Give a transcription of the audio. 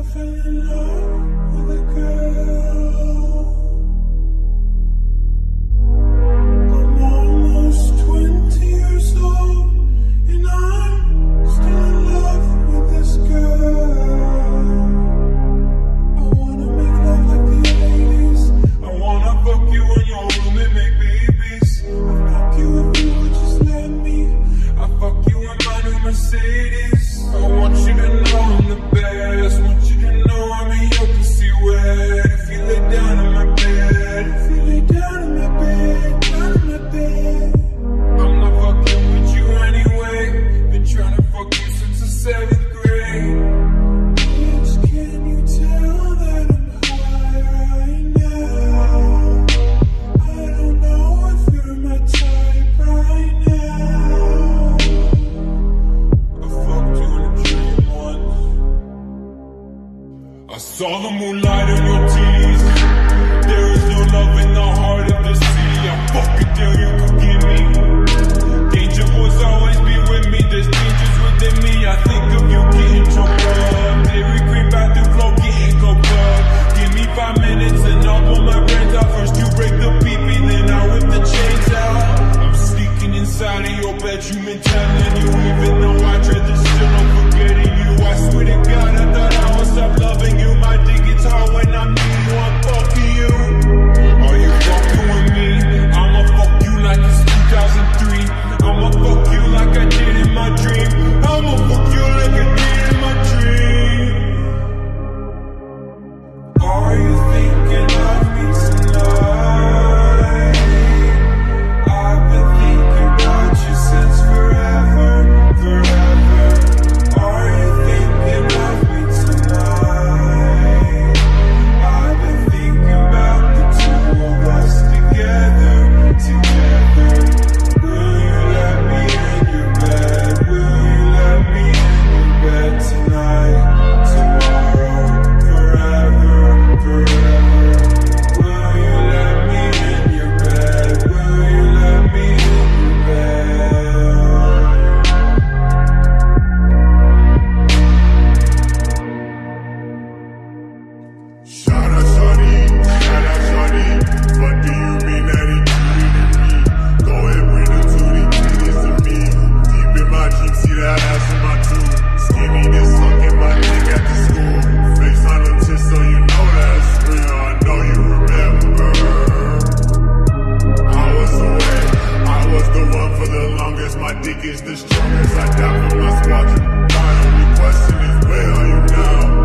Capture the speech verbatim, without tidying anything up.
fell in love with a girl. I'm almost twenty years old, and I'm still in love with this girl. I wanna make love like the eighties. I wanna fuck you in your room and make babies. I fuck you if you would just let me. I fuck you in my new Mercedes. I want you to know I'm the best. Want you to know I'm in your pussy wet. If you lay down in my bed, if you lay down in my bed, down in my bed, I'm not fucking with you anyway. Been trying to fuck you since the seventh grade. Bitch, can you tell that I'm high right now? I don't know if you're my type right now. I fucked you in a dream once. I saw the moonlight in your teeth. There is no love in the heart of the sea. I fuck it till you could give me. Danger boys always be with me. There's dangers within me. I think of you getting choked up. Dairy Queen bathroom flow getting cooked up. Give me five minutes and I'll pull my brains out. First you break the pee-pee, then I whip the chains out. I'm sneaking inside of your bedroom and telling you, even though I tried to still I'm forgetting you. I swear to God, I thought I would stop loving you. My dick gets hard when I'm near you. I'm fucking you. Are you fucking with me? I'ma fuck you like it's two thousand three. I'ma fuck you like I did in my dream. I'ma fuck you like I did in my dream. Are you thinking of me tonight? I've been thinking about you since forever, forever. Are you thinking of me tonight? I've been thinking about the two of us together, together. Will you let me in your bed? Will you let me in your bed tonight, tomorrow, forever, forever? Will you let me in your bed? Will you let me in your bed? Shout out shorty, shout out shorty. What do you mean that he cheated me? Go ahead, bring the tootie, titties to me. Deep in my dreams, see that ass in my tube. Skinny, this sucking my dick at the school. Face on the tip, so you know that's real. I know you remember. I was away, I was the one for the longest. My dick is the strongest. I die for my squadron. My only question is, where are you now?